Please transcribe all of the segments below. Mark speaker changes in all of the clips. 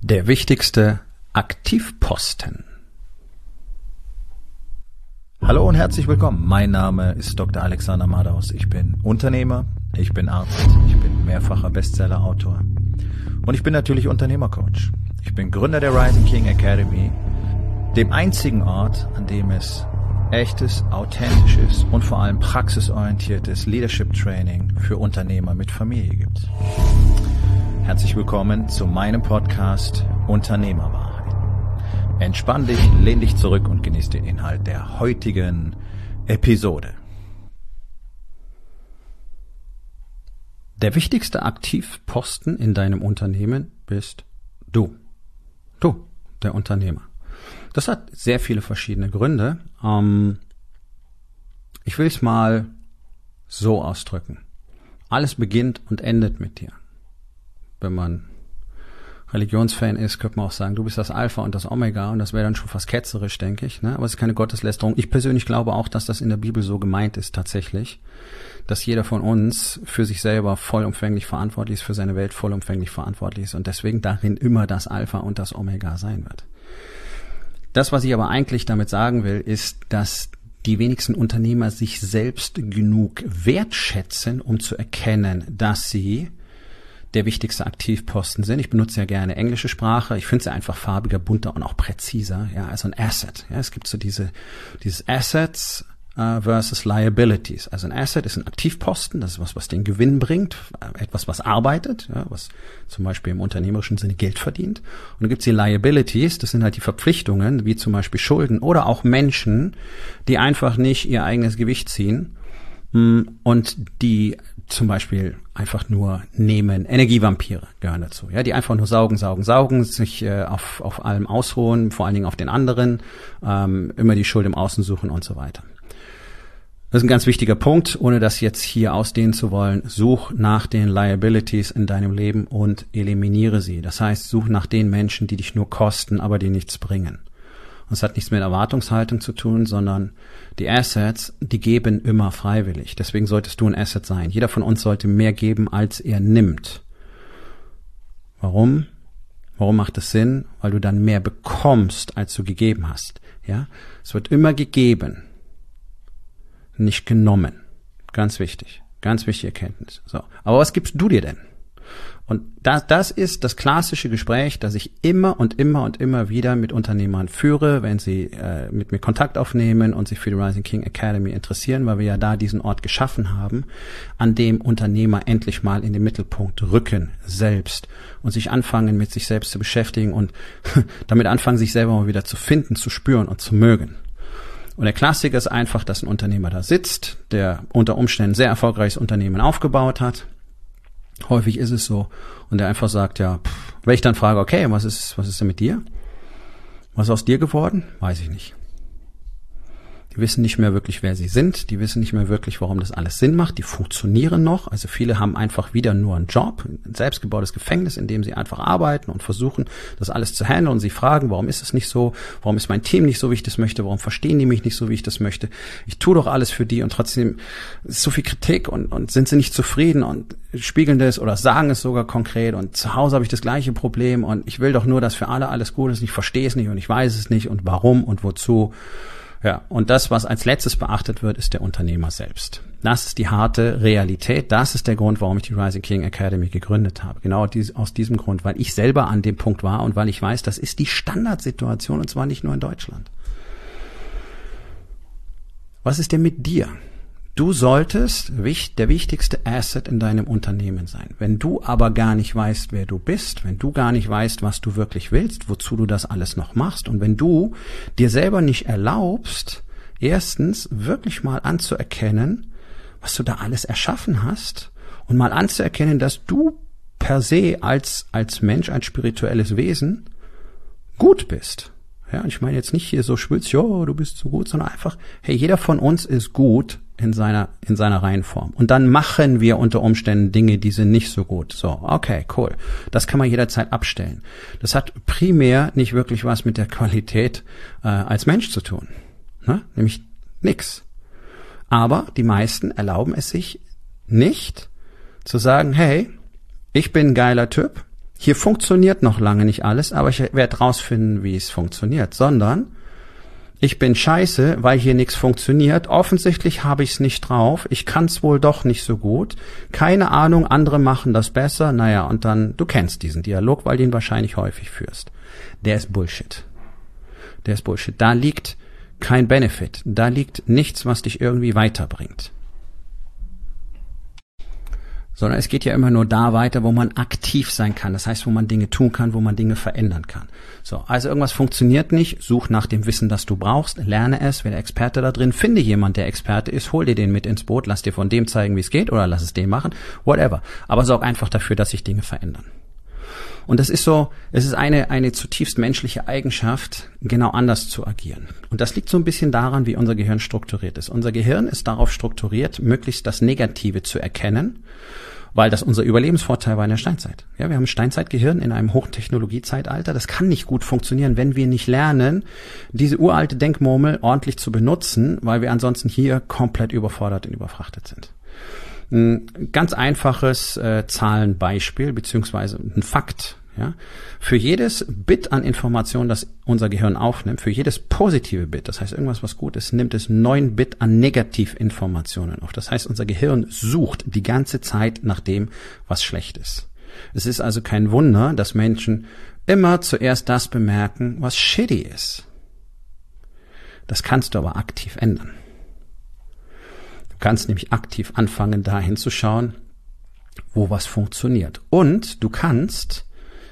Speaker 1: Der wichtigste Aktivposten.
Speaker 2: Hallo und herzlich willkommen. Mein Name ist Dr. Alexander Madaus. Ich bin Unternehmer, ich bin Arzt, ich bin mehrfacher Bestseller-Autor und ich bin natürlich Unternehmercoach. Ich bin Gründer der Rising King Academy, dem einzigen Ort, an dem es echtes, authentisches und vor allem praxisorientiertes Leadership Training für Unternehmer mit Familie gibt. Herzlich willkommen zu meinem Podcast Unternehmerwahrheit. Entspann dich, lehn dich zurück und genieß den Inhalt der heutigen Episode.
Speaker 1: Der wichtigste Aktivposten in deinem Unternehmen bist du. Du, der Unternehmer. Das hat sehr viele verschiedene Gründe. Ich will es mal so ausdrücken. Alles beginnt und endet mit dir. Wenn man Religionsfan ist, könnte man auch sagen, du bist das Alpha und das Omega, und das wäre dann schon fast ketzerisch, denke ich, ne? Aber es ist keine Gotteslästerung. Ich persönlich glaube auch, dass das in der Bibel so gemeint ist tatsächlich, dass jeder von uns für sich selber vollumfänglich verantwortlich ist, für seine Welt vollumfänglich verantwortlich ist und deswegen darin immer das Alpha und das Omega sein wird. Das, was ich aber eigentlich damit sagen will, ist, dass die wenigsten Unternehmer sich selbst genug wertschätzen, um zu erkennen, dass sie der wichtigste Aktivposten sind. Ich benutze ja gerne englische Sprache. Ich finde sie einfach farbiger, bunter und auch präziser. Ja, also ein Asset. Ja, es gibt so dieses Assets versus Liabilities. Also ein Asset ist ein Aktivposten. Das ist was den Gewinn bringt. Etwas, was arbeitet. Ja, was zum Beispiel im unternehmerischen Sinne Geld verdient. Und dann gibt es die Liabilities. Das sind halt die Verpflichtungen, wie zum Beispiel Schulden oder auch Menschen, die einfach nicht ihr eigenes Gewicht ziehen und die zum Beispiel einfach nur nehmen. Energievampire gehören dazu, ja, die einfach nur saugen, sich auf allem ausruhen, vor allen Dingen auf den anderen, immer die Schuld im Außen suchen und so weiter. Das ist ein ganz wichtiger Punkt, ohne das jetzt hier ausdehnen zu wollen. Such nach den Liabilities in deinem Leben und eliminiere sie. Das heißt, such nach den Menschen, die dich nur kosten, aber die nichts bringen. Und es hat nichts mit Erwartungshaltung zu tun, sondern die Assets, die geben immer freiwillig. Deswegen solltest du ein Asset sein. Jeder von uns sollte mehr geben, als er nimmt. Warum? Warum macht es Sinn? Weil du dann mehr bekommst, als du gegeben hast. Ja? Es wird immer gegeben, nicht genommen. Ganz wichtige Erkenntnis. So. Aber was gibst du dir denn? Und das ist das klassische Gespräch, das ich immer und immer wieder mit Unternehmern führe, wenn sie mit mir Kontakt aufnehmen und sich für die Rising King Academy interessieren, weil wir ja da diesen Ort geschaffen haben, an dem Unternehmer endlich mal in den Mittelpunkt rücken selbst und sich anfangen, mit sich selbst zu beschäftigen und damit anfangen, sich selber mal wieder zu finden, zu spüren und zu mögen. Und der Klassiker ist einfach, dass ein Unternehmer da sitzt, der unter Umständen ein sehr erfolgreiches Unternehmen aufgebaut hat. Häufig ist es so. Und der einfach sagt, ja, wenn ich dann frage, okay, was ist denn mit dir? Was ist aus dir geworden? Weiß ich nicht. Die wissen nicht mehr wirklich, wer sie sind. Die wissen nicht mehr wirklich, warum das alles Sinn macht. Die funktionieren noch. Also viele haben einfach wieder nur einen Job, ein selbstgebautes Gefängnis, in dem sie einfach arbeiten und versuchen, das alles zu handeln. Und sie fragen, warum ist es nicht so? Warum ist mein Team nicht so, wie ich das möchte? Warum verstehen die mich nicht so, wie ich das möchte? Ich tue doch alles für die und trotzdem ist so viel Kritik und sind sie nicht zufrieden und spiegeln das oder sagen es sogar konkret. Und zu Hause habe ich das gleiche Problem und ich will doch nur, dass für alle alles gut ist. Ich verstehe es nicht und ich weiß es nicht und warum und wozu. Ja, und das, was als letztes beachtet wird, ist der Unternehmer selbst. Das ist die harte Realität. Das ist der Grund, warum ich die Rising King Academy gegründet habe. Genau aus diesem Grund, weil ich selber an dem Punkt war und weil ich weiß, das ist die Standardsituation und zwar nicht nur in Deutschland. Was ist denn mit dir? Du solltest der wichtigste Asset in deinem Unternehmen sein. Wenn du aber gar nicht weißt, wer du bist, wenn du gar nicht weißt, was du wirklich willst, wozu du das alles noch machst und wenn du dir selber nicht erlaubst, erstens wirklich mal anzuerkennen, was du da alles erschaffen hast und mal anzuerkennen, dass du per se als Mensch, als spirituelles Wesen gut bist. Ja, ich meine jetzt nicht hier so schwülz, jo, du bist so gut, sondern einfach, hey, jeder von uns ist gut in seiner Reihenform. Und dann machen wir unter Umständen Dinge, die sind nicht so gut. So, okay, cool. Das kann man jederzeit abstellen. Das hat primär nicht wirklich was mit der Qualität als Mensch zu tun. Ne? Nämlich nix. Aber die meisten erlauben es sich nicht, zu sagen, hey, ich bin ein geiler Typ, hier funktioniert noch lange nicht alles, aber ich werde rausfinden, wie es funktioniert, sondern ich bin scheiße, weil hier nichts funktioniert. Offensichtlich habe ich es nicht drauf. Ich kann es wohl doch nicht so gut. Keine Ahnung, andere machen das besser. Naja, und dann, du kennst diesen Dialog, weil du ihn wahrscheinlich häufig führst. Der ist Bullshit. Der ist Bullshit. Da liegt kein Benefit. Da liegt nichts, was dich irgendwie weiterbringt. Sondern es geht ja immer nur da weiter, wo man aktiv sein kann. Das heißt, wo man Dinge tun kann, wo man Dinge verändern kann. So, also irgendwas funktioniert nicht, such nach dem Wissen, das du brauchst, lerne es, werde Experte da drin, finde jemand, der Experte ist, hol dir den mit ins Boot, lass dir von dem zeigen, wie es geht, oder lass es den machen, whatever. Aber sorg einfach dafür, dass sich Dinge verändern. Und das ist so, es ist eine zutiefst menschliche Eigenschaft, genau anders zu agieren. Und das liegt so ein bisschen daran, wie unser Gehirn strukturiert ist. Unser Gehirn ist darauf strukturiert, möglichst das Negative zu erkennen, weil das unser Überlebensvorteil war in der Steinzeit. Ja, wir haben ein Steinzeitgehirn in einem Hochtechnologiezeitalter. Das kann nicht gut funktionieren, wenn wir nicht lernen, diese uralte Denkmurmel ordentlich zu benutzen, weil wir ansonsten hier komplett überfordert und überfrachtet sind. Ein ganz einfaches Zahlenbeispiel beziehungsweise ein Fakt. Ja, für jedes Bit an Information, das unser Gehirn aufnimmt, für jedes positive Bit, das heißt irgendwas, was gut ist, nimmt es 9 Bit an Negativinformationen auf. Das heißt, unser Gehirn sucht die ganze Zeit nach dem, was schlecht ist. Es ist also kein Wunder, dass Menschen immer zuerst das bemerken, was shitty ist. Das kannst du aber aktiv ändern. Du kannst nämlich aktiv anfangen, da hinzuschauen, wo was funktioniert. Und du kannst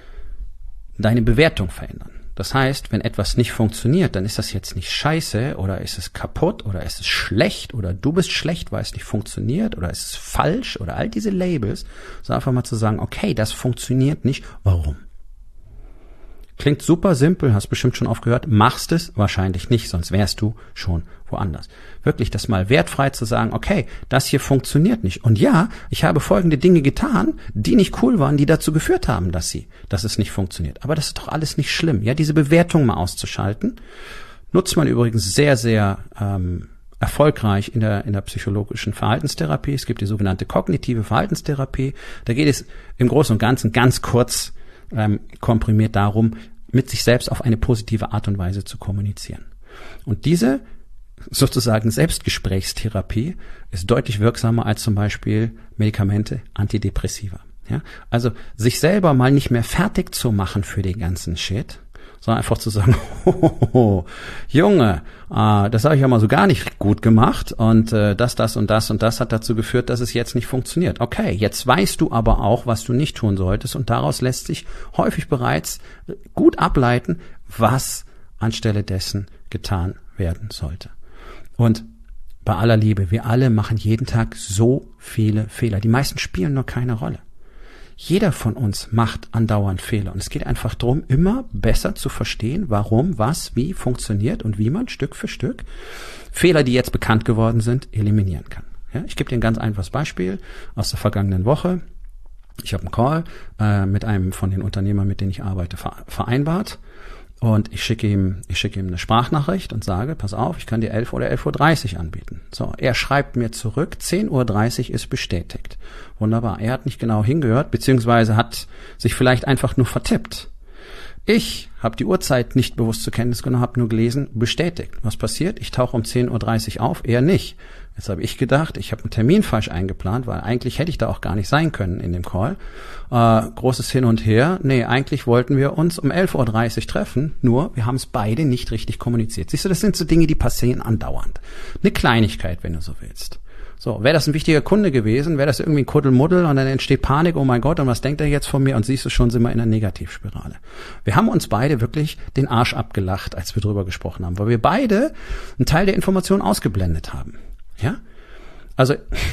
Speaker 1: deine Bewertung verändern. Das heißt, wenn etwas nicht funktioniert, dann ist das jetzt nicht scheiße oder ist es kaputt oder ist es schlecht oder du bist schlecht, weil es nicht funktioniert oder ist es falsch oder all diese Labels, sondern einfach mal zu sagen, okay, das funktioniert nicht, warum? Klingt super simpel, hast bestimmt schon oft gehört, machst es wahrscheinlich nicht, sonst wärst du schon woanders. Wirklich das mal wertfrei zu sagen, okay, das hier funktioniert nicht. Und ja, ich habe folgende Dinge getan, die nicht cool waren, die dazu geführt haben, dass es nicht funktioniert. Aber das ist doch alles nicht schlimm. Ja, diese Bewertung mal auszuschalten, nutzt man übrigens sehr, sehr erfolgreich in der psychologischen Verhaltenstherapie. Es gibt die sogenannte kognitive Verhaltenstherapie. Da geht es im Großen und Ganzen ganz kurz komprimiert darum, mit sich selbst auf eine positive Art und Weise zu kommunizieren. Und diese sozusagen Selbstgesprächstherapie ist deutlich wirksamer als zum Beispiel Medikamente, Antidepressiva. Ja? Also sich selber mal nicht mehr fertig zu machen für den ganzen Shit, sondern einfach zu sagen, Junge, das habe ich ja mal so gar nicht gut gemacht und das und das und das hat dazu geführt, dass es jetzt nicht funktioniert. Okay, jetzt weißt du aber auch, was du nicht tun solltest und daraus lässt sich häufig bereits gut ableiten, was anstelle dessen getan werden sollte. Und bei aller Liebe, wir alle machen jeden Tag so viele Fehler. Die meisten spielen nur keine Rolle. Jeder von uns macht andauernd Fehler und es geht einfach darum, immer besser zu verstehen, warum, was, wie funktioniert und wie man Stück für Stück Fehler, die jetzt bekannt geworden sind, eliminieren kann. Ja, ich gebe dir ein ganz einfaches Beispiel aus der vergangenen Woche. Ich habe einen Call mit einem von den Unternehmern, mit denen ich arbeite, vereinbart. Und ich schicke ihm eine Sprachnachricht und sage, pass auf, ich kann dir 11 oder 11.30 Uhr anbieten. So, er schreibt mir zurück, 10.30 Uhr ist bestätigt. Wunderbar. Er hat nicht genau hingehört, beziehungsweise hat sich vielleicht einfach nur vertippt. Ich habe die Uhrzeit nicht bewusst zur Kenntnis genommen, habe nur gelesen, bestätigt. Was passiert? Ich tauche um 10.30 Uhr auf, er nicht. Jetzt habe ich gedacht, ich habe einen Termin falsch eingeplant, weil eigentlich hätte ich da auch gar nicht sein können in dem Call. Großes Hin und Her. Nee, eigentlich wollten wir uns um 11.30 Uhr treffen, nur wir haben es beide nicht richtig kommuniziert. Siehst du, das sind so Dinge, die passieren andauernd. Eine Kleinigkeit, wenn du so willst. So, wäre das ein wichtiger Kunde gewesen, wäre das irgendwie ein Kuddelmuddel und dann entsteht Panik, oh mein Gott, und was denkt er jetzt von mir? Und siehst du schon, sind wir in einer Negativspirale. Wir haben uns beide wirklich den Arsch abgelacht, als wir drüber gesprochen haben, weil wir beide einen Teil der Information ausgeblendet haben. Ja? Also,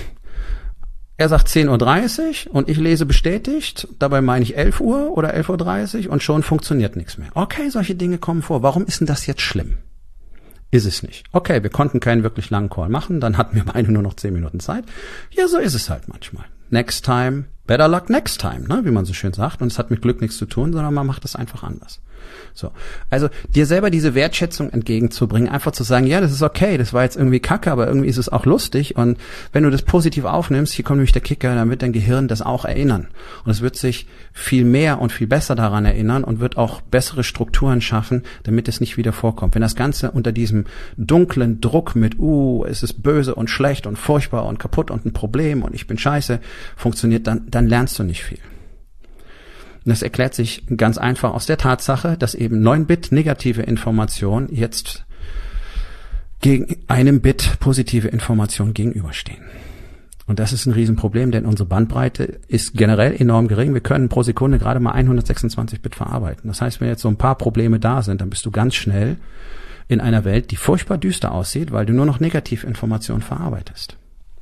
Speaker 1: er sagt 10.30 Uhr und ich lese bestätigt, dabei meine ich 11 Uhr oder 11.30 Uhr und schon funktioniert nichts mehr. Okay, solche Dinge kommen vor. Warum ist denn das jetzt schlimm? Ist es nicht. Okay, wir konnten keinen wirklich langen Call machen, dann hatten wir beide nur noch 10 Minuten Zeit. Ja, so ist es halt manchmal. Next time, better luck next time, ne, wie man so schön sagt. Und es hat mit Glück nichts zu tun, sondern man macht es einfach anders. So, also dir selber diese Wertschätzung entgegenzubringen, einfach zu sagen, ja, das ist okay, das war jetzt irgendwie kacke, aber irgendwie ist es auch lustig. Und wenn du das positiv aufnimmst, hier kommt nämlich der Kicker, dann wird dein Gehirn das auch erinnern. Und es wird sich viel mehr und viel besser daran erinnern und wird auch bessere Strukturen schaffen, damit es nicht wieder vorkommt. Wenn das Ganze unter diesem dunklen Druck mit, es ist böse und schlecht und furchtbar und kaputt und ein Problem und ich bin scheiße, funktioniert, dann lernst du nicht viel. Und das erklärt sich ganz einfach aus der Tatsache, dass eben 9 Bit negative Information jetzt gegen einem Bit positive Information gegenüberstehen. Und das ist ein Riesenproblem, denn unsere Bandbreite ist generell enorm gering. Wir können pro Sekunde gerade mal 126 Bit verarbeiten. Das heißt, wenn jetzt so ein paar Probleme da sind, dann bist du ganz schnell in einer Welt, die furchtbar düster aussieht, weil du nur noch Negativinformationen verarbeitest.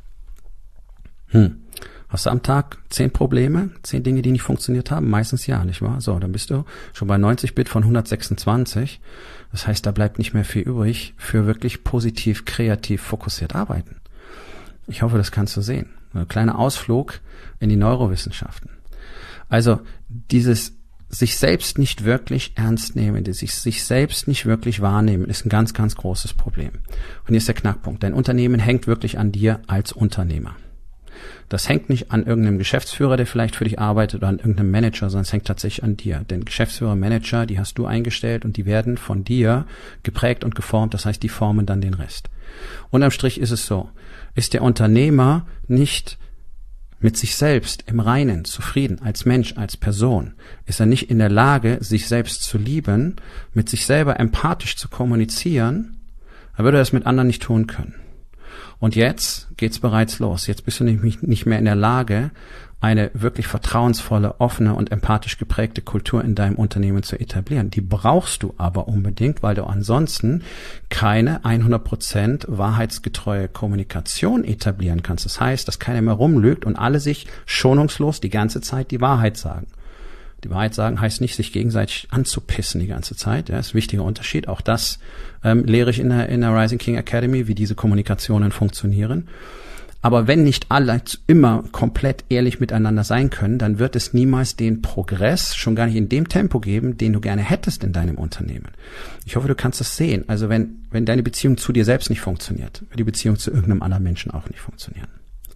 Speaker 1: Hast du am Tag 10 Probleme, 10 Dinge, die nicht funktioniert haben? Meistens ja, nicht wahr? So, dann bist du schon bei 90 Bit von 126. Das heißt, da bleibt nicht mehr viel übrig für wirklich positiv, kreativ, fokussiert arbeiten. Ich hoffe, das kannst du sehen. Ein kleiner Ausflug in die Neurowissenschaften. Also dieses sich selbst nicht wirklich ernst nehmen, sich selbst nicht wirklich wahrnehmen, ist ein ganz, ganz großes Problem. Und hier ist der Knackpunkt. Dein Unternehmen hängt wirklich an dir als Unternehmer. Das hängt nicht an irgendeinem Geschäftsführer, der vielleicht für dich arbeitet, oder an irgendeinem Manager, sondern es hängt tatsächlich an dir. Denn Geschäftsführer, Manager, die hast du eingestellt und die werden von dir geprägt und geformt. Das heißt, die formen dann den Rest. Unterm Strich ist es so, ist der Unternehmer nicht mit sich selbst im Reinen, zufrieden, als Mensch, als Person, ist er nicht in der Lage, sich selbst zu lieben, mit sich selber empathisch zu kommunizieren, dann würde er das mit anderen nicht tun können. Und jetzt geht's bereits los. Jetzt bist du nämlich nicht mehr in der Lage, eine wirklich vertrauensvolle, offene und empathisch geprägte Kultur in deinem Unternehmen zu etablieren. Die brauchst du aber unbedingt, weil du ansonsten keine 100% wahrheitsgetreue Kommunikation etablieren kannst. Das heißt, dass keiner mehr rumlügt und alle sich schonungslos die ganze Zeit die Wahrheit sagen. Die Wahrheit sagen heißt nicht, sich gegenseitig anzupissen die ganze Zeit. Ja, ist ein wichtiger Unterschied. Auch das lehre ich in der Rising King Academy, wie diese Kommunikationen funktionieren. Aber wenn nicht alle immer komplett ehrlich miteinander sein können, dann wird es niemals den Progress, schon gar nicht in dem Tempo geben, den du gerne hättest in deinem Unternehmen. Ich hoffe, du kannst das sehen. Also wenn deine Beziehung zu dir selbst nicht funktioniert, wird die Beziehung zu irgendeinem anderen Menschen auch nicht funktionieren.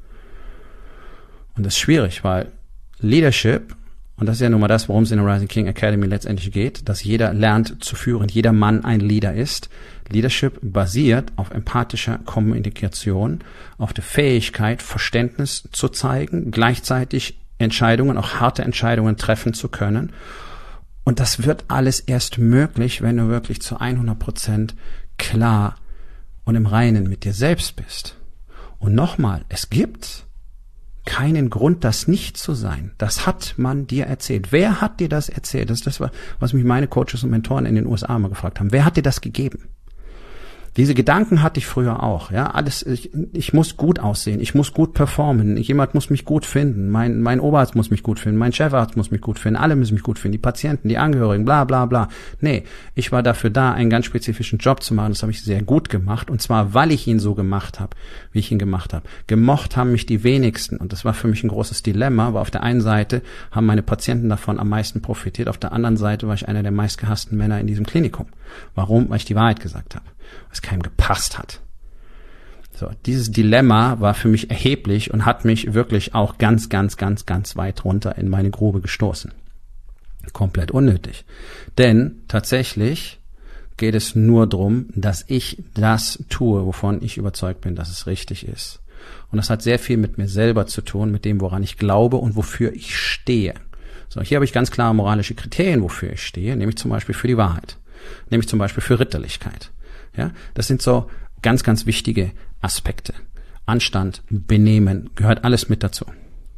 Speaker 1: Und das ist schwierig, weil Leadership, und das ist ja nun mal das, worum es in der Rising King Academy letztendlich geht, dass jeder lernt zu führen, jeder Mann ein Leader ist. Leadership basiert auf empathischer Kommunikation, auf der Fähigkeit, Verständnis zu zeigen, gleichzeitig Entscheidungen, auch harte Entscheidungen treffen zu können. Und das wird alles erst möglich, wenn du wirklich zu 100% klar und im Reinen mit dir selbst bist. Und nochmal, es gibt keinen Grund, das nicht zu sein. Das hat man dir erzählt. Wer hat dir das erzählt? Das ist das, was mich meine Coaches und Mentoren in den USA mal gefragt haben. Wer hat dir das gegeben? Diese Gedanken hatte ich früher auch. Ja, alles. Ich muss gut aussehen. Ich muss gut performen. Jemand muss mich gut finden. Mein Oberarzt muss mich gut finden. Mein Chefarzt muss mich gut finden. Alle müssen mich gut finden. Die Patienten, die Angehörigen, bla bla bla. Nee, ich war dafür da, einen ganz spezifischen Job zu machen. Das habe ich sehr gut gemacht. Und zwar, weil ich ihn so gemacht habe, wie ich ihn gemacht habe. Gemocht haben mich die wenigsten. Und das war für mich ein großes Dilemma, weil auf der einen Seite haben meine Patienten davon am meisten profitiert. Auf der anderen Seite war ich einer der meistgehassten Männer in diesem Klinikum. Warum? Weil ich die Wahrheit gesagt habe. Was keinem gepasst hat. So, dieses Dilemma war für mich erheblich und hat mich wirklich auch ganz, ganz, ganz, ganz weit runter in meine Grube gestoßen. Komplett unnötig. Denn tatsächlich geht es nur darum, dass ich das tue, wovon ich überzeugt bin, dass es richtig ist. Und das hat sehr viel mit mir selber zu tun, mit dem, woran ich glaube und wofür ich stehe. So, hier habe ich ganz klare moralische Kriterien, wofür ich stehe, nämlich zum Beispiel für die Wahrheit, nämlich zum Beispiel für Ritterlichkeit. Ja, das sind so ganz, ganz wichtige Aspekte. Anstand, Benehmen, gehört alles mit dazu.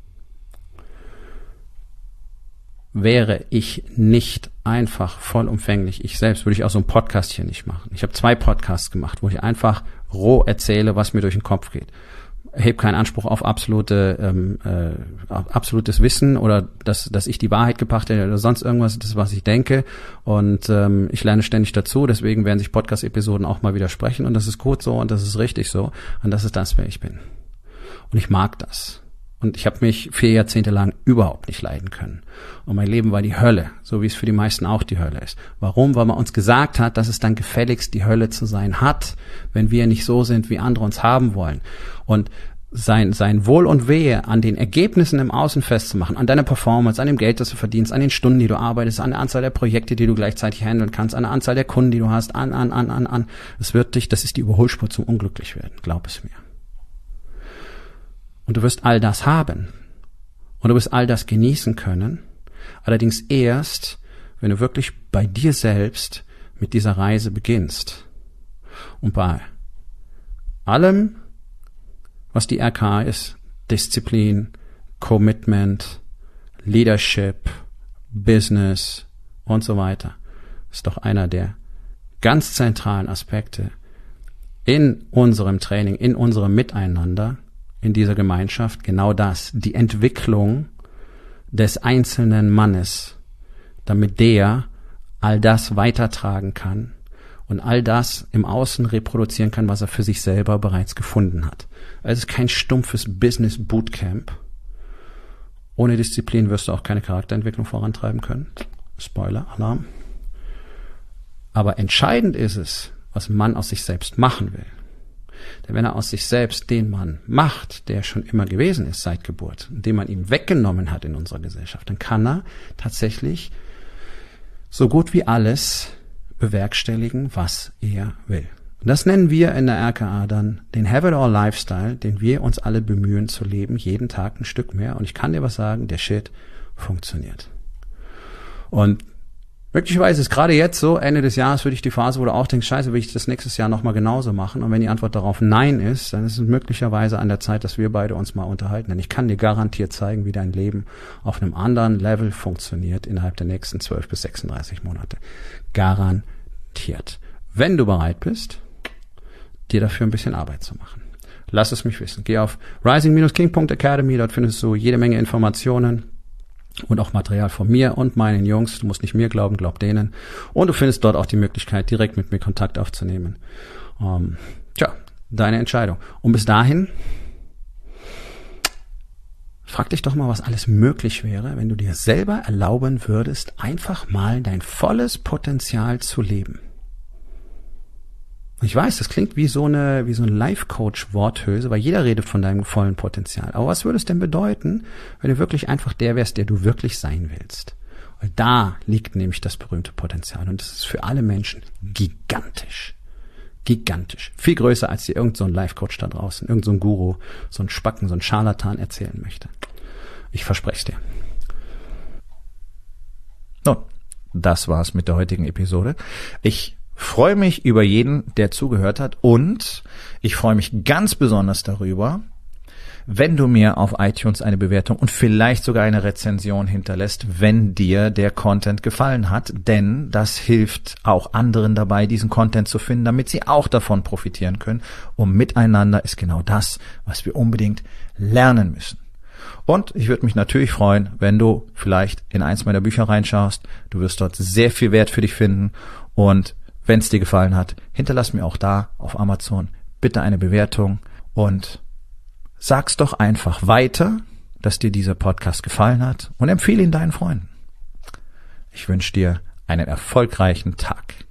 Speaker 1: Wäre ich nicht einfach vollumfänglich ich selbst, würde ich auch so einen Podcast hier nicht machen. Ich habe 2 Podcasts gemacht, wo ich einfach roh erzähle, was mir durch den Kopf geht. Erhebe keinen Anspruch auf absolutes Wissen oder dass ich die Wahrheit gebracht hätte oder sonst irgendwas, das ist, was ich denke. Und ich lerne ständig dazu, deswegen werden sich Podcast-Episoden auch mal widersprechen und das ist gut so und das ist richtig so und das ist das, wer ich bin. Und ich mag das. Und ich habe mich 4 Jahrzehnte lang überhaupt nicht leiden können. Und mein Leben war die Hölle, so wie es für die meisten auch die Hölle ist. Warum? Weil man uns gesagt hat, dass es dann gefälligst die Hölle zu sein hat, wenn wir nicht so sind, wie andere uns haben wollen. Und sein Wohl und Wehe an den Ergebnissen im Außen festzumachen, an deiner Performance, an dem Geld, das du verdienst, an den Stunden, die du arbeitest, an der Anzahl der Projekte, die du gleichzeitig handeln kannst, an der Anzahl der Kunden, die du hast, das ist die Überholspur zum Unglücklichwerden, glaub es mir. Und du wirst all das haben. Und du wirst all das genießen können. Allerdings erst, wenn du wirklich bei dir selbst mit dieser Reise beginnst. Und bei allem, was die RKA ist, Disziplin, Commitment, Leadership, Business und so weiter, ist doch einer der ganz zentralen Aspekte in unserem Training, in unserem Miteinander, in dieser Gemeinschaft, genau das, die Entwicklung des einzelnen Mannes, damit der all das weitertragen kann und all das im Außen reproduzieren kann, was er für sich selber bereits gefunden hat. Es ist kein stumpfes Business Bootcamp. Ohne Disziplin wirst du auch keine Charakterentwicklung vorantreiben können. Spoiler, Alarm. Aber entscheidend ist es, was ein Mann aus sich selbst machen will. Denn wenn er aus sich selbst den Mann macht, der schon immer gewesen ist seit Geburt, den man ihm weggenommen hat in unserer Gesellschaft, dann kann er tatsächlich so gut wie alles bewerkstelligen, was er will. Und das nennen wir in der RKA dann den Have It All Lifestyle, den wir uns alle bemühen zu leben, jeden Tag ein Stück mehr. Und ich kann dir was sagen, der Shit funktioniert. Und möglicherweise ist gerade jetzt so, Ende des Jahres für dich die Phase, wo du auch denkst, scheiße, will ich das nächstes Jahr nochmal genauso machen? Und wenn die Antwort darauf Nein ist, dann ist es möglicherweise an der Zeit, dass wir beide uns mal unterhalten. Denn ich kann dir garantiert zeigen, wie dein Leben auf einem anderen Level funktioniert innerhalb der nächsten 12 bis 36 Monate. Garantiert. Wenn du bereit bist, dir dafür ein bisschen Arbeit zu machen. Lass es mich wissen. Geh auf rising-king.academy, dort findest du jede Menge Informationen und auch Material von mir und meinen Jungs. Du musst nicht mir glauben, glaub denen. Und du findest dort auch die Möglichkeit, direkt mit mir Kontakt aufzunehmen. Deine Entscheidung. Und bis dahin, frag dich doch mal, was alles möglich wäre, wenn du dir selber erlauben würdest, einfach mal dein volles Potenzial zu leben. Ich weiß, das klingt wie so eine Life-Coach-Worthülse, weil jeder redet von deinem vollen Potenzial. Aber was würde es denn bedeuten, wenn du wirklich einfach der wärst, der du wirklich sein willst? Weil da liegt nämlich das berühmte Potenzial. Und das ist für alle Menschen gigantisch. Gigantisch. Viel größer, als dir irgend so ein Life-Coach da draußen, irgend so ein Guru, so ein Spacken, so ein Scharlatan erzählen möchte. Ich verspreche es dir.
Speaker 2: Nun, das war's mit der heutigen Episode. Ich freue mich über jeden, der zugehört hat, und ich freue mich ganz besonders darüber, wenn du mir auf iTunes eine Bewertung und vielleicht sogar eine Rezension hinterlässt, wenn dir der Content gefallen hat, denn das hilft auch anderen dabei, diesen Content zu finden, damit sie auch davon profitieren können. Und miteinander ist genau das, was wir unbedingt lernen müssen. Und ich würde mich natürlich freuen, wenn du vielleicht in eins meiner Bücher reinschaust. Du wirst dort sehr viel Wert für dich finden, und wenn es dir gefallen hat, hinterlass mir auch da auf Amazon bitte eine Bewertung und sag's doch einfach weiter, dass dir dieser Podcast gefallen hat, und empfehle ihn deinen Freunden. Ich wünsche dir einen erfolgreichen Tag.